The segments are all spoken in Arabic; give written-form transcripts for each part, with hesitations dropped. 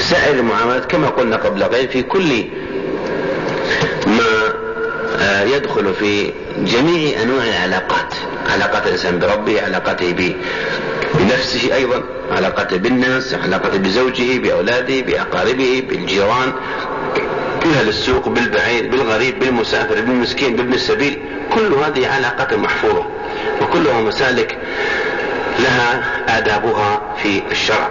سائر المعاملات كما قلنا قبل قليل في كل ما يدخل في جميع أنواع العلاقات، علاقات الإنسان بربه، علاقاته بنفسه، أيضا علاقاته بالناس، علاقاته بزوجه، بأولاده، بأقاربه، بالجيران، بأهل السوق، بالبعيد، بالغريب، بالمسافر، بالمسكين، بابن السبيل. كل هذه علاقات محفوظة وكلها مسالك لها آدابها في الشرع.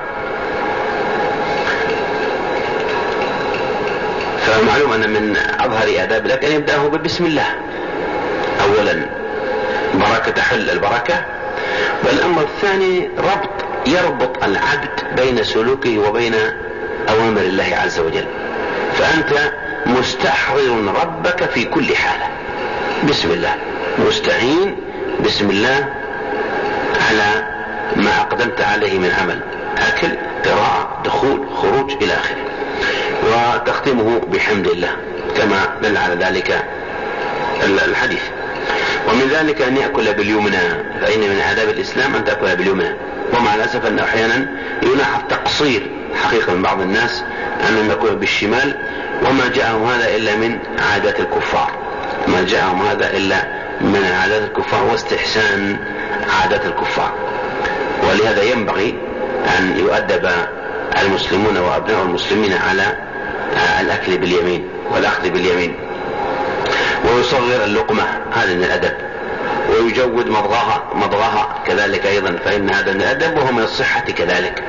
فمعلوم أن من أظهر آداب لك أن يبدأه ببسم الله أولا، بركة تحل البركة. والأمر الثاني يربط العبد بين سلوكه وبين أوامر الله عز وجل، فأنت مستحضر ربك في كل حالة، بسم الله، مستعين بسم الله على ما أقدمت عليه من عمل، أكل، قراءة، دخول، خروج إلى آخره، وتختمه بحمد الله كما دل على ذلك الحديث. ومن ذلك أن يأكل باليمنى، فإن من آداب الإسلام أن تأكل باليمنى. ومع الأسف أنه أحيانا يلاحظ تقصير حقيقة من بعض الناس أن نأكل بالشمال، وما جاءهم هذا إلا من عادات الكفار، ما جاءهم هذا إلا من عادات الكفار واستحسان عادات الكفار. ولهذا ينبغي أن يؤدب المسلمون وأبناء المسلمين على الأكل باليمين والأخذ باليمين، ويصغر اللقمة، هذا من الأدب، ويجود مضغها كذلك أيضا، فإن هذا من الأدب وهو من الصحة كذلك.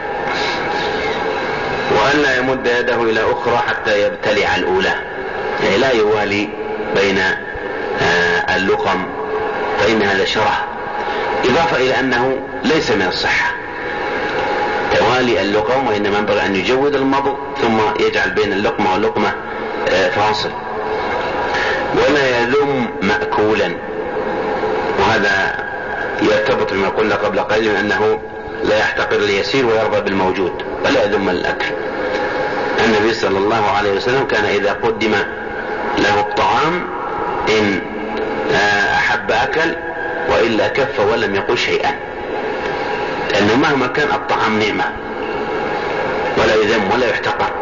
وأن لا يمد يده إلى أخرى حتى يبتلع الأولى، يعني لا يوالي بين اللقم، فإن هذا شرح، إضافة إلى أنه ليس من الصحة توالي اللقم، وإنما ينبغي أن يجود المضغ ثم يجعل بين اللقمة واللقمة فاصل. ولا يذم مأكولا، وهذا يرتبط بما قلنا قبل قليل أنه لا يحتقر اليسير ويرضى بالموجود، ولا يذم الأكل. النبي صلى الله عليه وسلم كان إذا قدم له الطعام إن أحب أكل وإلا كف ولم يقل شيئا، لأنه مهما كان الطعام نعمة ولا يذم ولا يحتقر.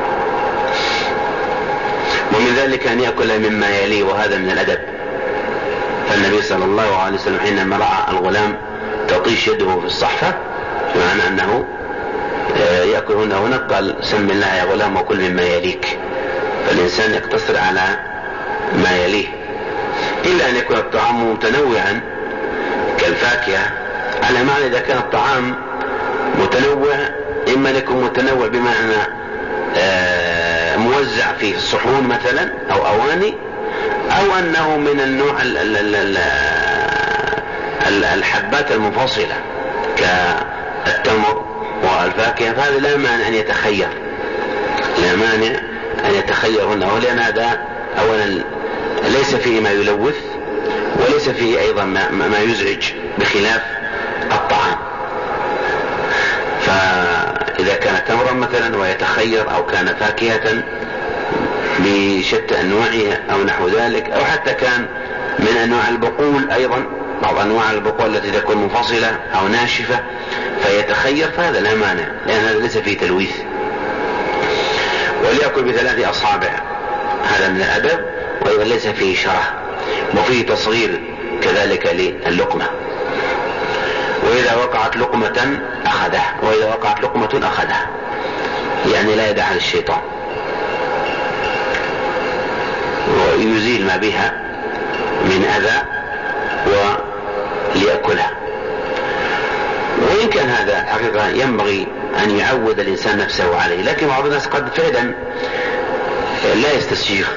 ومن ذلك أن يأكل مما يليه، وهذا من الأدب. فالنبي صلى الله عليه وسلم حينما رأى الغلام تطيش يده في الصحفة، بمعنى أنه يأكل هنا قال سم الله يا غلام وكل مما يليك، فالإنسان يقتصر على ما يليه، إلا أن يكون الطعام متنوعا كالفاكهة، على معنى إذا كان الطعام متنوع، إما يكون متنوع بمعنى موزع في الصحون مثلا أو أواني، أو أنه من النوع الحبات المنفصلة كالتمر والفاكهة، فهذا لا مانع أن يتخير، لا مانع أن يتخير هنا، ولأن هذا أولا ليس فيه ما يلوث وليس فيه أيضا ما يزعج بخلاف الطعام. فإذا كان تمرا مثلا ويتخير، أو كان فاكهة بشتى أنواعها أو نحو ذلك، أو حتى كان من أنواع البقول أيضا، بعض أنواع البقول التي تكون منفصلة أو ناشفة فيتخير، فهذا لا مانع، لأن هذا ليس فيه تلويث. وليأكل ب3 أصابع، هذا من الأدب، وأيضا ليس فيه شره، وفيه تصغير كذلك للقمة. وإذا وقعت لقمة أخذها، وإذا وقعت لقمة أخذها، يعني لا يدعها للشيطان، ويزيل ما بها من أذى وليأكلها. وإن كان هذا حقيقة ينبغي أن يعود الإنسان نفسه عليه، لكن بعض الناس قد فعلا لا يستسيغ،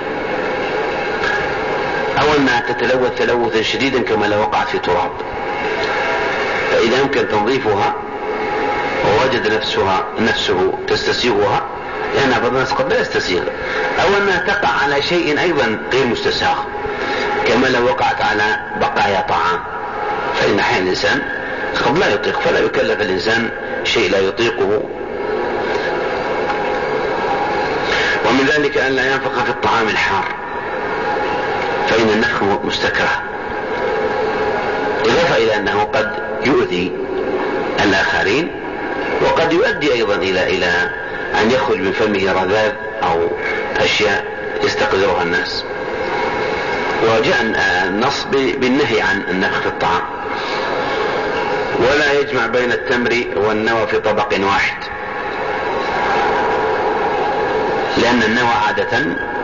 أو أنها تتلوث تلوثا شديدا كما لو وقعت في تراب، فإذا يمكن تنظيفها ووجد نفسه تستسيغها، لأن بعض الناس قد لا يستسيغ، أو أنها تقع على شيء أيضا غير مستساغ كما لو وقعت على بقايا طعام، فإن أحيانا الإنسان قد لا يطيق، فلا يكلف الإنسان شيء لا يطيقه. ومن ذلك أن لا ينفق في الطعام الحار، فإن النفخ مستكره، إضافة إلى أنه قد يؤذي الآخرين، وقد يؤدي أيضا إلى أن يخرج من فمه رذاذ أو أشياء يستقذرها الناس. وجاء النص بالنهي عن النفخ في الطعام. ولا يجمع بين التمر والنوى في طبق واحد، لأن النوى عادة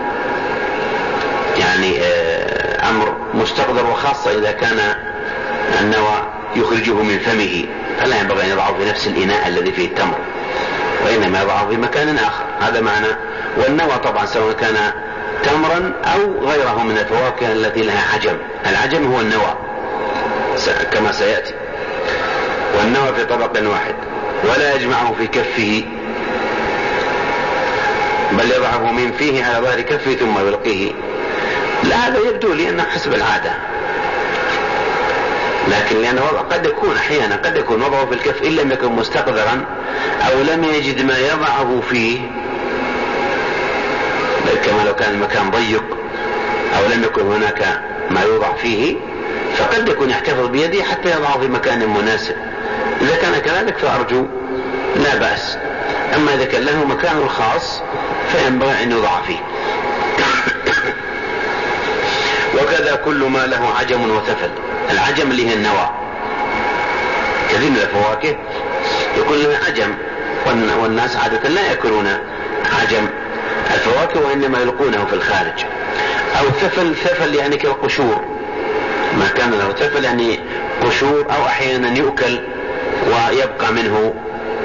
يعني أمر مستقذر، وخاصة إذا كان النوى يخرجه من فمه فلا ينبغي أن يضعه في نفس الإناء الذي فيه التمر، وإنما يضعه في مكان آخر. هذا معنى. والنوى طبعا سواء كان تمرا أو غيره من الفواكه التي لها عجم. العجم هو النوى كما سيأتي. والنوى في طبق واحد. ولا يجمعه في كفه، بل يضعه من فيه على ظهر كفه ثم يلقيه. لا، هذا يبدو لي أنه حسب العادة، لكن لأنه قد يكون أحيانا قد يكون وضعه في الكف إن لم يكن مستقذرا أو لم يجد ما يضعه فيه، كما لو كان المكان ضيق أو لم يكن هناك ما يوضع فيه، فقد يكون يحتفظ بيده حتى يضعه في مكان مناسب. إذا كان كذلك فأرجو لا بأس. أما إذا كان له مكان خاص فينبغي أن يوضع فيه. وكذا كل ما له عجم وثفل. العجم اللي هي النوى. كثير من الفواكه يكون له عجم، والناس عادة لا يأكلون عجم الفواكه وإنما يلقونه في الخارج. أو ثفل. ثفل يعني كالقشور، ما كان له ثفل يعني قشور، أو أحيانا يؤكل ويبقى منه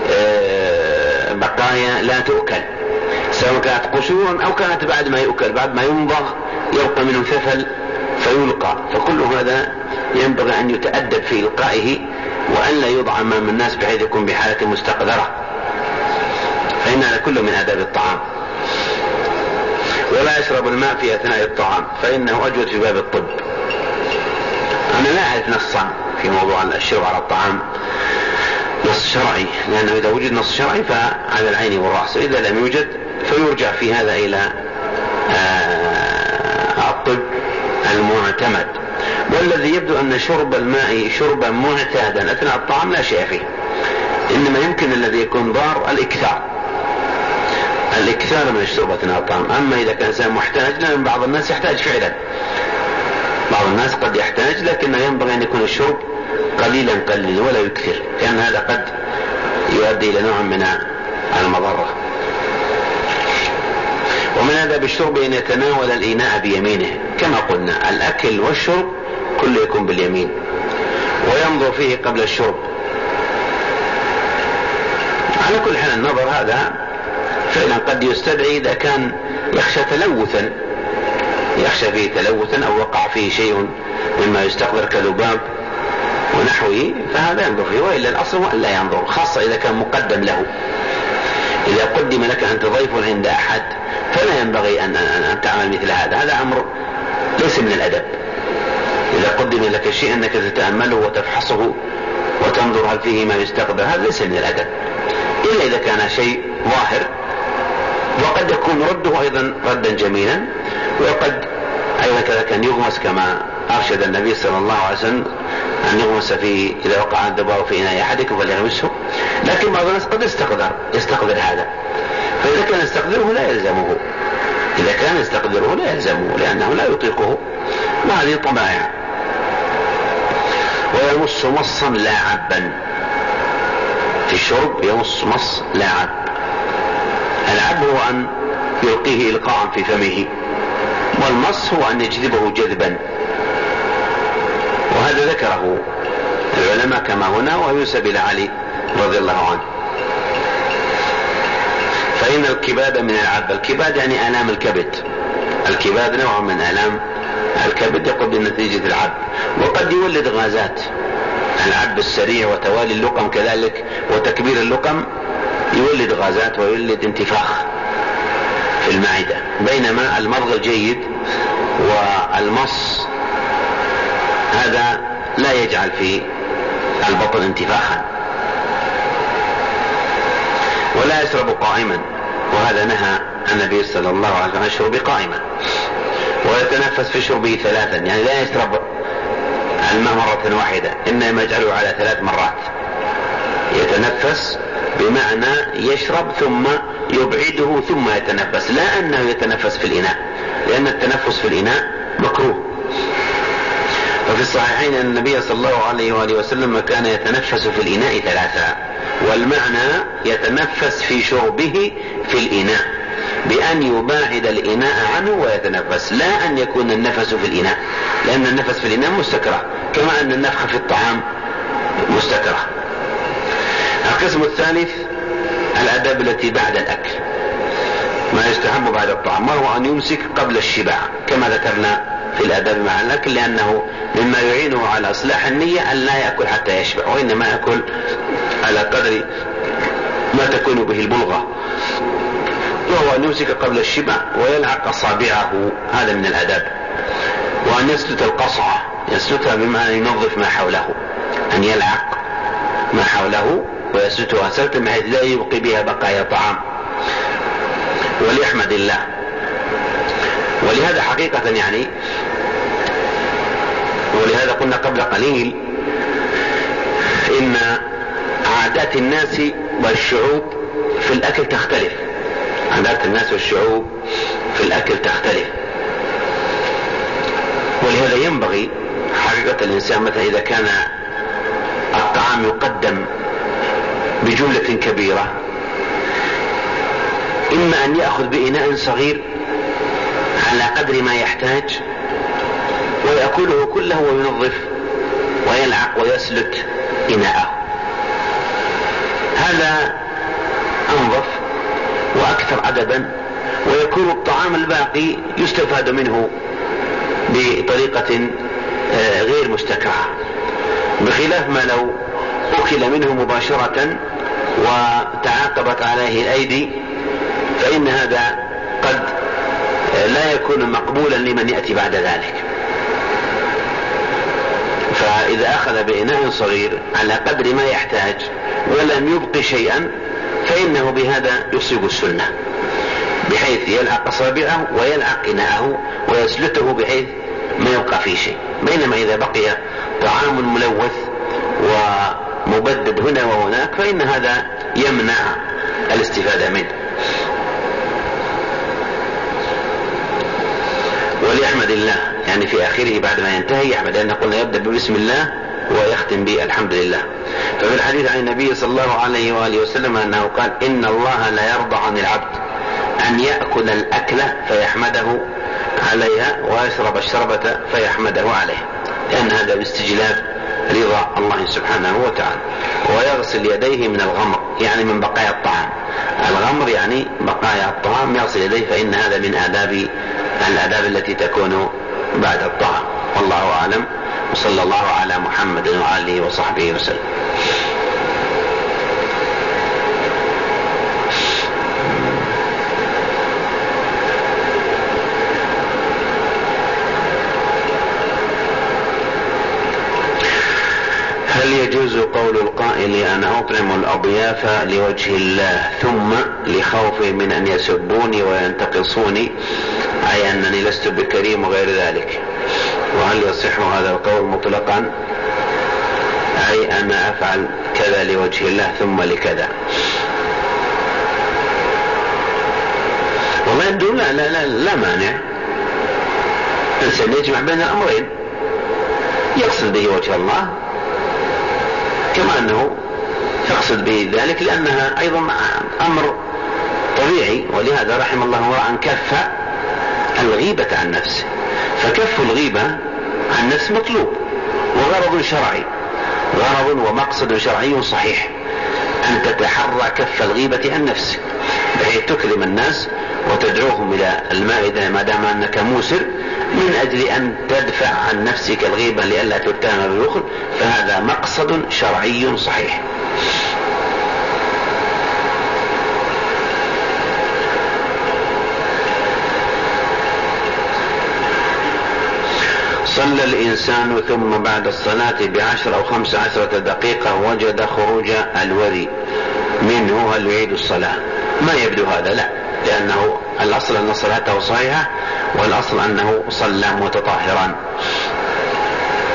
بقايا لا تؤكل، سواء كانت قشورا أو كانت بعد ما يؤكل، بعد ما يمضغ يبقى منه ثفل فيلقى. فكل هذا ينبغي أن يتأدب في إلقائه، وأن لا يوضع أمام الناس بحيث يكون بحالة مستقذرة، فإن هذا كله من آداب الطعام. ولا يشرب الماء في أثناء الطعام فإنه أجود في باب الطب. أنا لا أعرف نصا في موضوع الشرب على الطعام، نص شرعي، لأنه إذا وجد نص شرعي فعلى العين والرأس، إذا لم يوجد فيرجع في هذا إلى الطب المعتمد. والذي يبدو أن شرب الماء شربا معتادا أثناء الطعام لا شيء فيه، إنما يمكن الذي يكون ضار الإكثار من الشرب أثناء الطعام. أما إذا كان إنسان محتاج، لأن بعض الناس يحتاج فعلا، بعض الناس قد يحتاج، لكنه ينبغي أن يكون الشرب قليلا ولا يكثر، لأن هذا قد يؤدي إلى نوع من المضرة. ومن هذا بالشرب أن يتناول الإناء بيمينه، كما قلنا الأكل والشرب كله يكون باليمين، وينظر فيه قبل الشرب. على كل حال النظر هذا فعلا قد يستدعي إذا كان يخشى فيه تلوثا أو وقع فيه شيء مما يستقذر كذباب ونحوه، فهذا ينظر فيه. وإلا الأصل لا ينظر، خاصة إذا كان مقدم له. إذا قدم لك أنت ضيف عند أحد فلا ينبغي أن تعمل مثل هذا. هذا أمر ليس من الأدب. إذا قدم لك شيء أنك تتأمله وتفحصه وتنظر هل فيه ما يستقذر، هذا ليس من الأدب، إلا إذا كان شيء ظاهر. وقد يكون رده أيضا ردا جميلا، وقد أيضا كذا كان يغمس كما أرشد النبي صلى الله عليه وسلم أن يغمس فيه إذا وقع الذباب في إناء أحدكم فليغمسه. لكن بعض الناس قد يستقذر هذا، فإذا كان يستقذره لا يلزمه، لأنه لا يطيقه، وهذه طبائع. ويمص مصا لا عبا. في الشرب يمص مص لا عب. العب هو أن يلقيه إلقاء في فمه، والمص هو أن يجذبه جذبا، وهذا ذكره العلماء كما هنا، وينسب إلى علي رضي الله عنه. فإن الكباد من العب. الكباد يعني آلام الكبد. الكباد نوع من آلام الكبد يقود بنتيجة العب، وقد يولد غازات. العب السريع وتوالي اللقم كذلك وتكبير اللقم يولد غازات ويولد انتفاخ في المعدة، بينما المضغ الجيد والمص هذا لا يجعل في البطن انتفاخا. ولا يشرب قائما، وهذا نهى النبي صلى الله عليه وسلم يشرب قائما. ويتنفس في شربه ثلاثا، يعني لا يشرب الماء مرة واحدة، إنما يجعله على 3 مرات. يتنفس بمعنى يشرب ثم يبعده ثم يتنفس، لا أنه يتنفس في الإناء، لأن التنفس في الإناء مكروه. وفي الصحيحين أن النبي صلى الله عليه وآله وسلم كان يتنفس في الإناء 3، والمعنى يتنفس في شربه في الإناء بأن يباعد الإناء عنه ويتنفس، لا أن يكون النفس في الإناء، لأن النفس في الإناء مستكره، كما أن النفخ في الطعام مستكره. القسم الثالث الآداب التي بعد الأكل، ما يستحب بعد الطعام، وهو أن يمسك قبل الشباع كما ذكرنا في الآداب مع الأكل، لأنه مما يعينه على إصلاح النية أن لا يأكل حتى يشبع، وإنما يأكل على قدر ما تكون به البلغة، وهو أن يمسك قبل الشبع ويلعق أصابعه، هذا من الآداب. وأن يسلت القصعة، يسلتها بمعنى ينظف ما حوله، أن يلعق ما حوله ويسلتها سلتا بحيث لا يبقي بها بقايا طعام. وليحمد الله. ولهذا حقيقة يعني، ولهذا قلنا قبل قليل إن عادات الناس والشعوب في الأكل تختلف، عادات الناس والشعوب في الأكل تختلف، ولهذا ينبغي حقيقة الإنسان مثلا إذا كان الطعام يقدم بجملة كبيرة، إما أن يأخذ بإناء صغير على قدر ما يحتاج ويأكله كله وينظف ويلعق ويسلت إناءه، هذا أنظف وأكثر أدبا، ويكون الطعام الباقي يستفاد منه بطريقة غير مستكرهة، بخلاف ما لو أكل منه مباشرة وتعاقبت عليه الأيدي، فإن هذا قد لا يكون مقبولا لمن يأتي بعد ذلك. فإذا أخذ بإناء صغير على قدر ما يحتاج ولم يبق شيئا فإنه بهذا يصيب السنة، بحيث يلعق أصابعه ويلعق إناءه ويسلته بحيث ما يبقى فيه شيء. بينما إذا بقي طعام ملوث ومبدد هنا وهناك فإن هذا يمنع الاستفادة منه. وليحمد الله، يعني في آخره بعد ما ينتهي يحمد، لأن قلنا يبدأ بسم الله ويختم بالحمد لله. ففي الحديث عن النبي صلى الله عليه وآله وسلم أنه قال: إن الله لا يرضى عن العبد أن يأكل الأكل فيحمده عليها ويشرب الشربة فيحمده عليها، لأن هذا باستجلاب رضا الله سبحانه وتعالى. ويغسل يديه من الغمر، يعني من بقايا الطعام، الغمر يعني بقايا الطعام، يغسل يديه، فإن هذا من الآداب التي تكون بعد الطعام. والله أعلم، وصلى الله على محمد وآله وصحبه وسلم. هل يجوز قول القائل: أنا أطعم الأضياف لوجه الله ثم لخوفي من أن يسبوني وينتقصوني، أي أنني لست بكريم وغير ذلك؟ وهل يصح هذا القول مطلقا، أي أنا أفعل كذا لوجه الله ثم لكذا؟ والله يبدو لا مانع، الإنسان يجمع بين الأمرين، يقصد به وجه الله كما أنه يقصد به ذلك، لأنها أيضا أمر طبيعي. ولهذا رحم الله امرأ كف الغيبة عن نفسه، فكف الغيبة عن نفس مطلوب وغرض شرعي، غرض ومقصد شرعي صحيح، أن تتحرى كف الغيبة عن نفسك بحيث تكرم الناس وتدعوهم إلى المائدة ما دام أنك موسر، من أجل أن تدفع عن نفسك الغيبة لئلا تتهم بالبخل، فهذا مقصد شرعي صحيح. صلى الإنسان ثم بعد الصلاة ب10 أو 15 دقيقة وجد خروج الوذي منه، هل يعيد الصلاة؟ ما يبدو هذا، لا، لأنه الأصل أن صلاته صحيحة، والأصل أنه صلى متطهرا.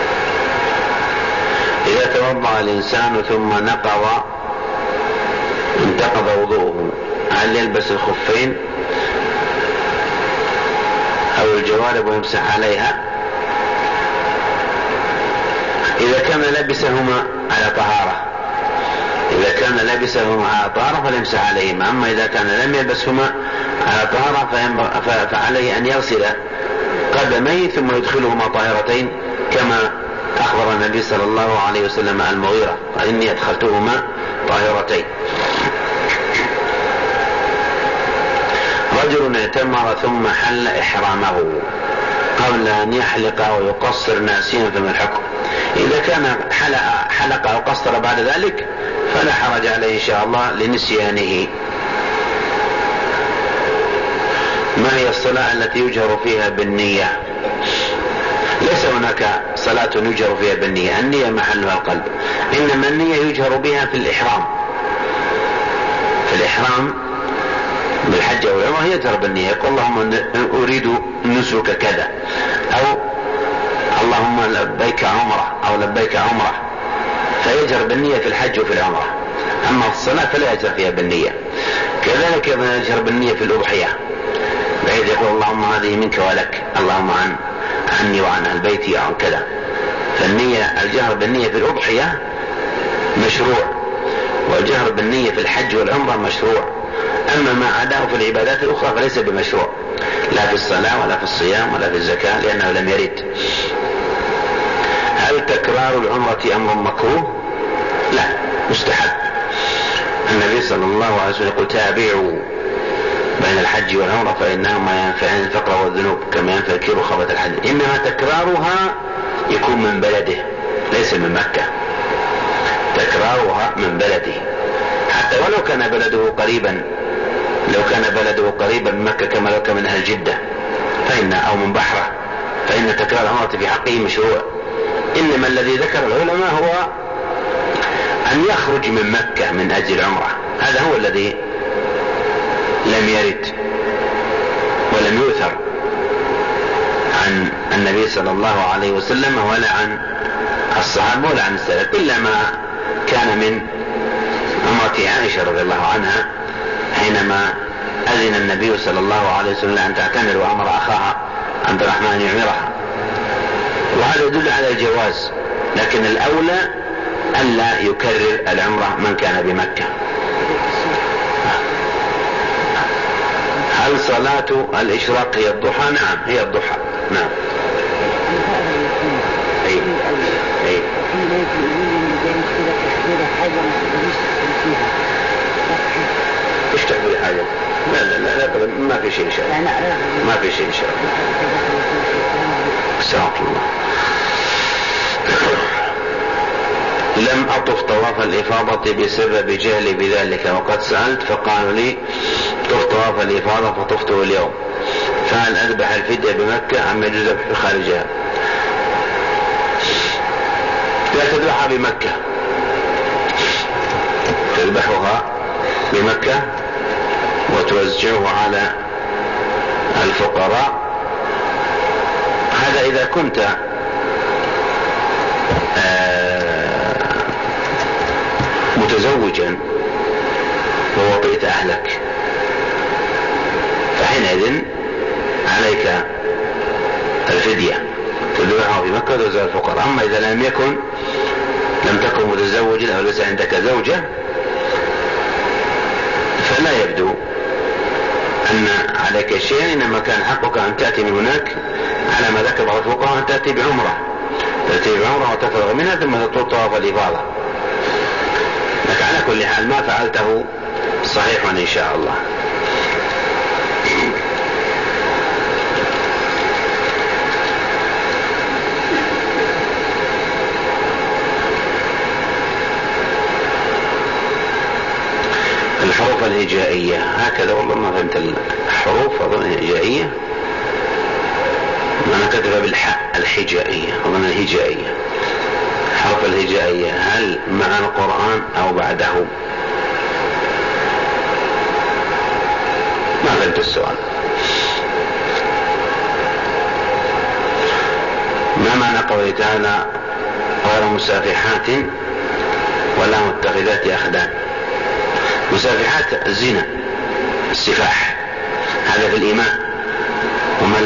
إذا توضأ الإنسان ثم نقض انتقض وضوءه، هل يلبس الخفين أو الجوارب ويمسح عليها؟ إذا كان لبسهما على طهارة، إذا كان لبسهما على طهارة فليمسح عليهما. أما إذا كان لم يلبسهما على طهارة فعليه أن يغسل قدميه ثم يدخلهما طاهرتين، كما أخبر النبي صلى الله عليه وسلم عن المغيرة: فإني أدخلتهما طاهرتين. رجل اعتمر ثم حل إحرامه قبل أن يحلق أو يقصر ناسيا، فما الحكم؟ إذا كان حلق أو قصر بعد ذلك فلا حرج عليه إن شاء الله لنسيانه. ما هي الصلاة التي يجهر فيها بالنية؟ ليس هناك صلاة يجهر فيها بالنية، النية محلها القلب، إنما النية يجهر بها في الإحرام. في الإحرام بالحج أو العمرة يجهر بالنية، يقول اللهم أريد نسك كذا، أو اللهم لبيك عمرة أو لبيك عمرة، فيجهر بالنية في الحج وفي العمرة. أما الصلاة فلا يجهر فيها بالنية. كذلك يجهر بالنية في الأضحية، بحيث يقول اللهم هذه منك ولك، اللهم عني وعن أهل بيتي أو كذا. فالنية، الجهر بالنية في الأضحية مشروع، والجهر بالنية في الحج والعمرة مشروع. أما ما عداه في العبادات الأخرى فليس بمشروع، لا في الصلاة ولا في الصيام ولا في الزكاة، لأنه لم يرد. هل تكرار العمرة أمر مكروه؟ لا، مستحب. النبي صلى الله عليه وسلم يقول: تابعوا بين الحج والعمرة فإنهما ينفعان الفقر والذنوب كما ينفع الكير خبث الحج. إنما تكرارها يكون من بلده ليس من مكة، تكرارها من بلده، حتى ولو كان بلده قريبا، لو كان بلده قريبا من مكة كما لو كان من أهل جدة أو من بحرة، فإن تكرار العمرة في حقه مشروع. إنما الذي ذكر العلماء هو أن يخرج من مكة من أجل العمرة، هذا هو الذي لم يرد ولم يؤثر عن النبي صلى الله عليه وسلم ولا عن الصحابة ولا عن السلف، إلا ما كان من عمرة عائشة رضي الله عنها حينما أذن النبي صلى الله عليه وسلم أن تعتمر وأمر أخاها عبد الرحمن يعمرها، وهذا يدل على الجواز، لكن الأولى ألا يكرر العمرة من كان بمكة. هل صلاة الإشراق هي الضحى؟ نعم، هي الضحى، نعم. ايش تقول حاجة؟ لا ما في شيء إن شاء الله، ما في شيء إن شاء الله. استغفر الله. لم أطف طواف الإفاضة بسبب جهلي بذلك، وقد سألت فقالوا لي طف طواف الإفاضة فطفته اليوم، فهل أذبح الفدية بمكة أم يجوز في خارجها؟ لا تذبحها بمكة، تذبحها بمكة وتوزعه على الفقراء. هذا إذا كنت متزوجا ووطئت أهلك، فحينئذ عليك الفدية تذبحها في مكة وتوزع الفقراء. أما إذا لم تكن متزوجا أو ليس عندك زوجة، فلا يبدو أن عليك شيء، إنما كان حقك أن تأتي من هناك على ما ذكر بعض الفقهاء، أن تأتي بعمرة وتفرغ منها ثم تطوف طواف الإفاضة. لك على كل حال ما فعلته صحيح إن شاء الله. الحروف الهجائية هكذا، والله ما فهمت الحروف، أظن هجائية، أنا كتب بالحاء الحجائية، أظن الهجائية. الحرف الهجائية هل مع القرآن أو بعده؟ ما فهمت السؤال. ما معنى قوله تعالى غير مسافحات ولا متخذات أخدان؟ مسافحات الزنا السفاح هذا في الإيمان. ومن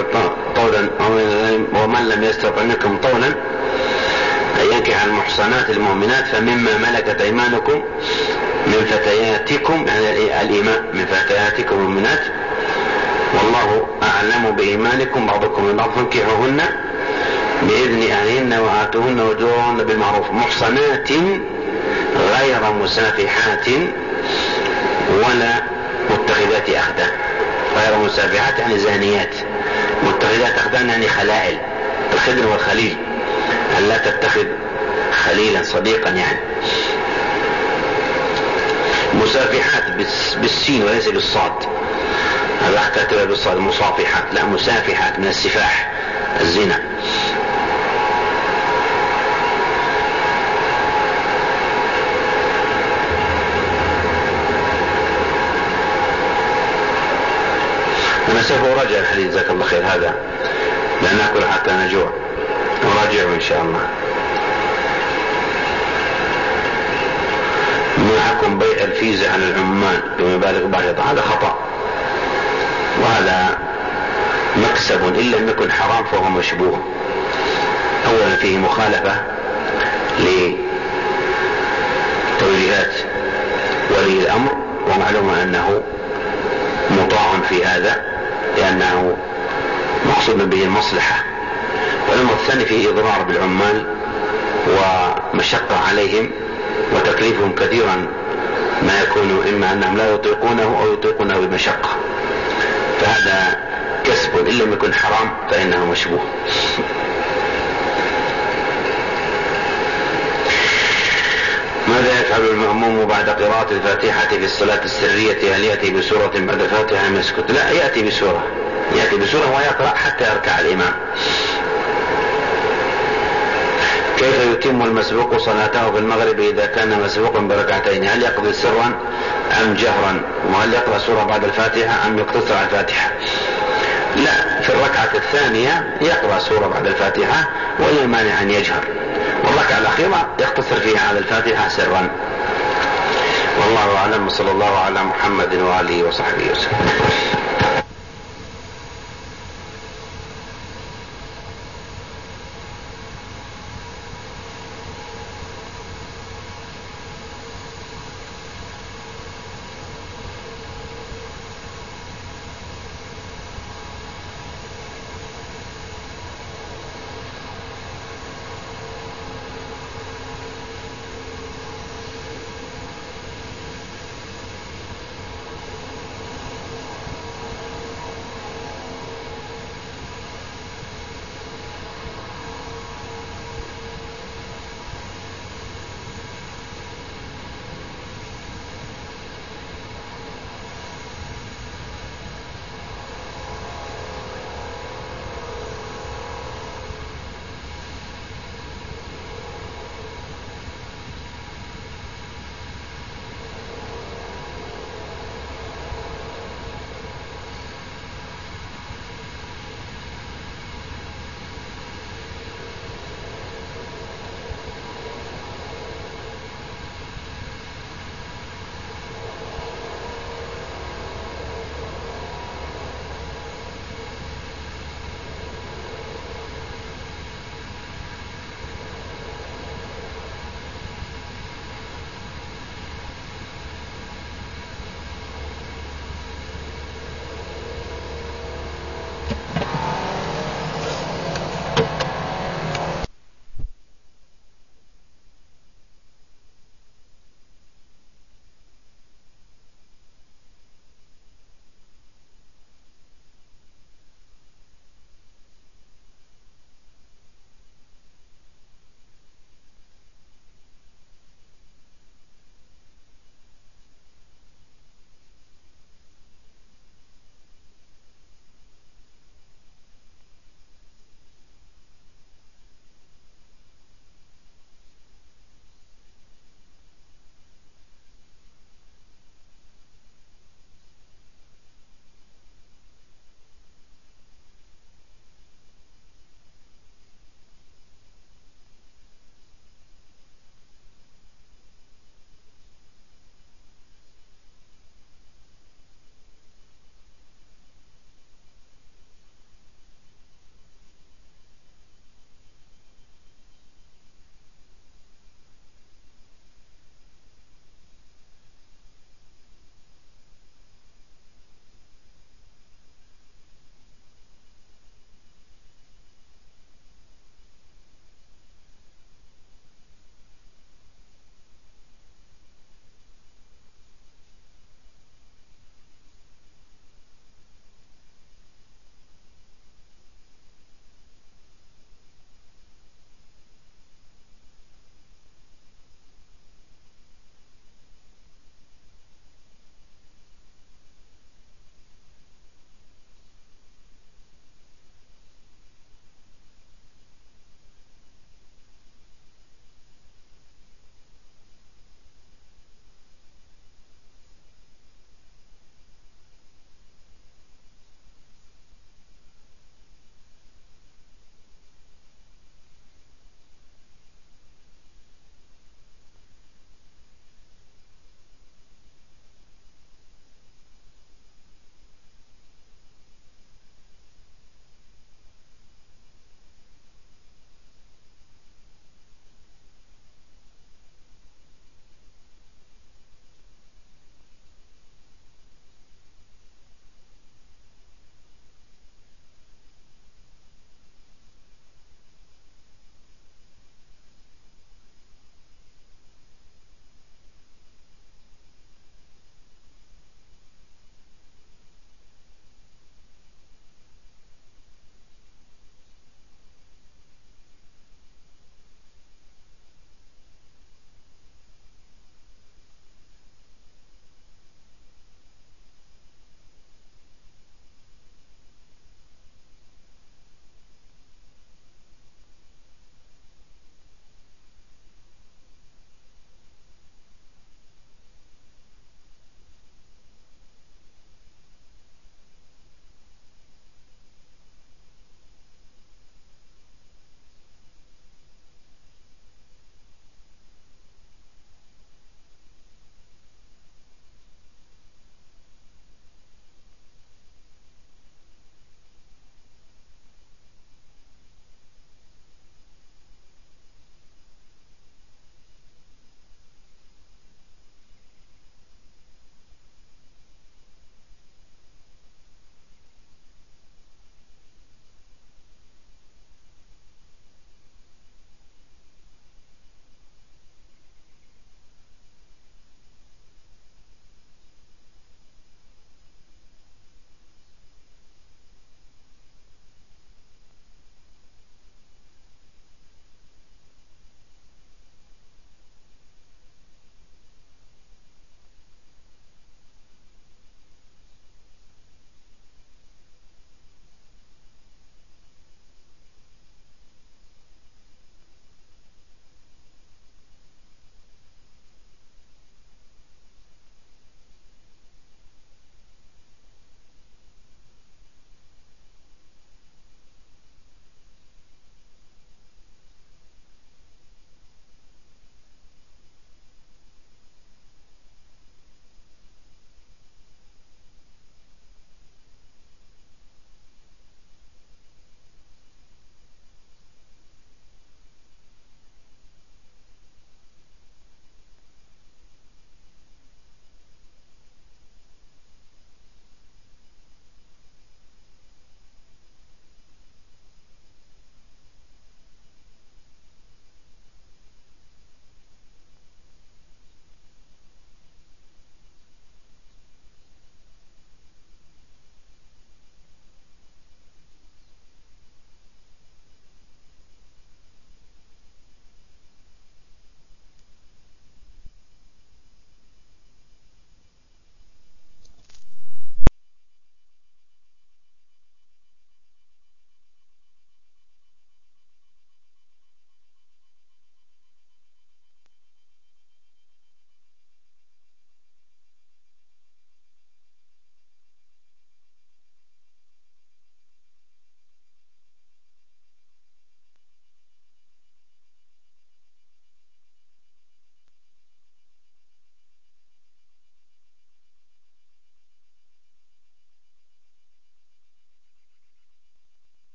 لم يستطع منكم طولا أن ينكح المحصنات المؤمنات فمما ملكت أيمانكم من فتياتكم، يعني الإيمان من فتياتكم المؤمنات والله أعلم بإيمانكم بعضكم من بعض فانكحوهن بإذن أهلهن وآتوهن أجورهن بالمعروف محصنات غير مسافحات ولا متخذات أخدان. غير مسافحات يعني زانيات، متخذات أخدان يعني خلائل، الخدر والخليل، ألا تتخذ خليلا صديقا يعني. مسافحات بالسين وليس بالصاد، هذا كاتبها بالصاد مصافحات، لا مسافحات من السفاح الزنا. أنا سوف أراجع الحديث جزاك الله خير هذا، لا نأكل حتى نجوع، أراجعه إن شاء الله. معكم بيع الفيزة عن العمال بمبالغ باهظة، هذا خطأ، وهذا مكسب إن لم يكن حرام فهو مشبوه. أولا فيه مخالفة لتوجيهات ولي الأمر، ومعلوم أنه مطاع في هذا لأنه مقصود به المصلحة. والأمر الثاني فيه إضرار بالعمال ومشقة عليهم وتكليفهم كثيرا، ما يكون إما أنهم لا يطيقونه أو يطيقونه بمشقة، فهذا كسب إن لم يكن حرام فإنه مشبوه. ماذا يفعل المأموم بعد قراءة الفاتحة في الصلاة السرية؟ هل يأتي بسورة بعد الفاتحة أم يسكت؟ لا، يأتي بسورة ويقرأ حتى يركع الإمام. كيف يتم المسبوق صلاته في المغرب إذا كان مسبوقا بركعتين؟ هل يقضي سرا أم جهرا؟ وهل يقرأ سورة بعد الفاتحة أم يقتصر على الفاتحة؟ لا، في الركعة الثانية يقرأ سورة بعد الفاتحة ولا مانع أن يجهر، والركعة الأخيرة يقتصر فيها على الفاتحة سرا. والله أعلم، صلى الله على محمد وآله وصحبه وسلم.